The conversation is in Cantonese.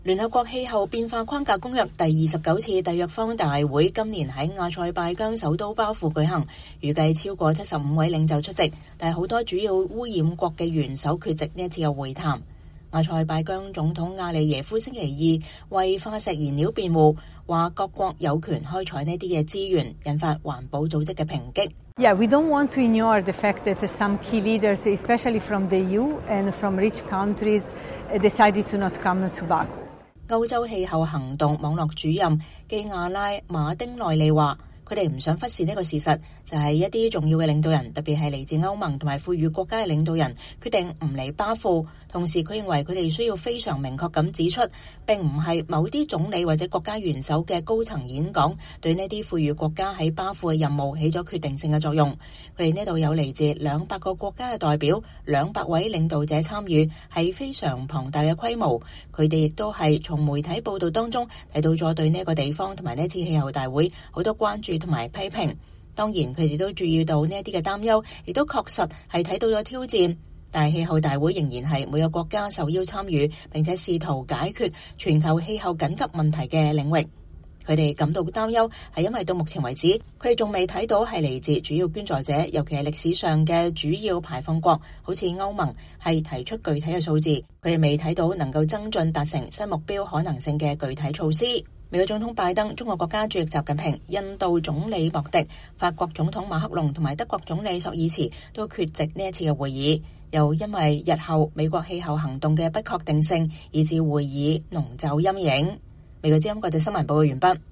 聯合國氣候變化框架公約第29次締約方大會今年喺阿塞拜疆首都巴庫舉行，預計超過75位領袖出席，但係好多主要污染國嘅元首缺席呢一次嘅會談。阿塞拜疆總統阿里耶夫星期二為化石燃料辯護，話各國有權開採呢啲嘅資源，引發環保組織嘅抨擊。 Yeah, we don't want to ignore the fact that some key leaders, especially from the EU and from rich countries, decided to not come to Baku. 歐洲氣候行動網絡主任基亞拉馬丁內利話，佢哋唔想忽視呢個事實，就係一啲重要嘅領導人，特別係嚟自歐盟同埋富裕國家嘅領導人，決定唔嚟巴庫。同時，佢認為佢哋需要非常明確咁指出，並唔係某啲總理或者國家元首嘅高層演講對呢啲富裕國家喺巴庫嘅任務起咗決定性嘅作用。佢哋呢度有嚟自200個國家嘅代表，200位領導者參與，係非常龐大嘅規模。佢哋亦都係從媒體報道當中睇到咗對呢個地方同埋呢次氣候大會好多關注同埋批評。當然，佢哋都注意到呢一啲嘅擔憂，亦都確實係睇到咗挑戰。但係氣候大會仍然係每個國家受邀參與，並且試圖解決全球氣候緊急問題嘅領域。佢哋感到擔憂係因為到目前為止，佢哋仲未睇到係嚟自主要捐助者，尤其係歷史上嘅主要排放國，好似歐盟係提出具體嘅數字。佢哋未睇到能夠增進達成新目標可能性嘅具體措施。美國總統拜登、中國國家主席習近平、印度總理莫迪、法國總統馬克龍同埋德國總理朔爾茨都缺席呢一次嘅會議，又因為日後美國氣候行動嘅不確定性，以致會議籠罩陰影。美國之音國際新聞報告完畢。